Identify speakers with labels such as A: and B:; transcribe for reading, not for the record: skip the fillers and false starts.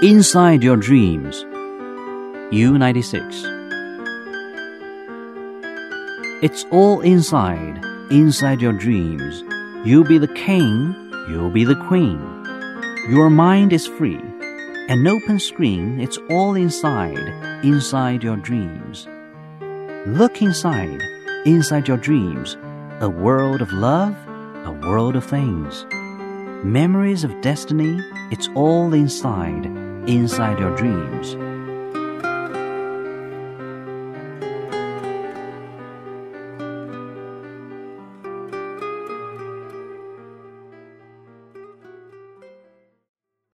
A: Inside Your Dreams. U96. It's all inside your dreams. You'll be the king, you'll be the queen. Your mind is free, an open screen. It's all inside your dreams. Look inside your dreams. A world of love, a world of things. Memories of destiny. It's all inside your dreams.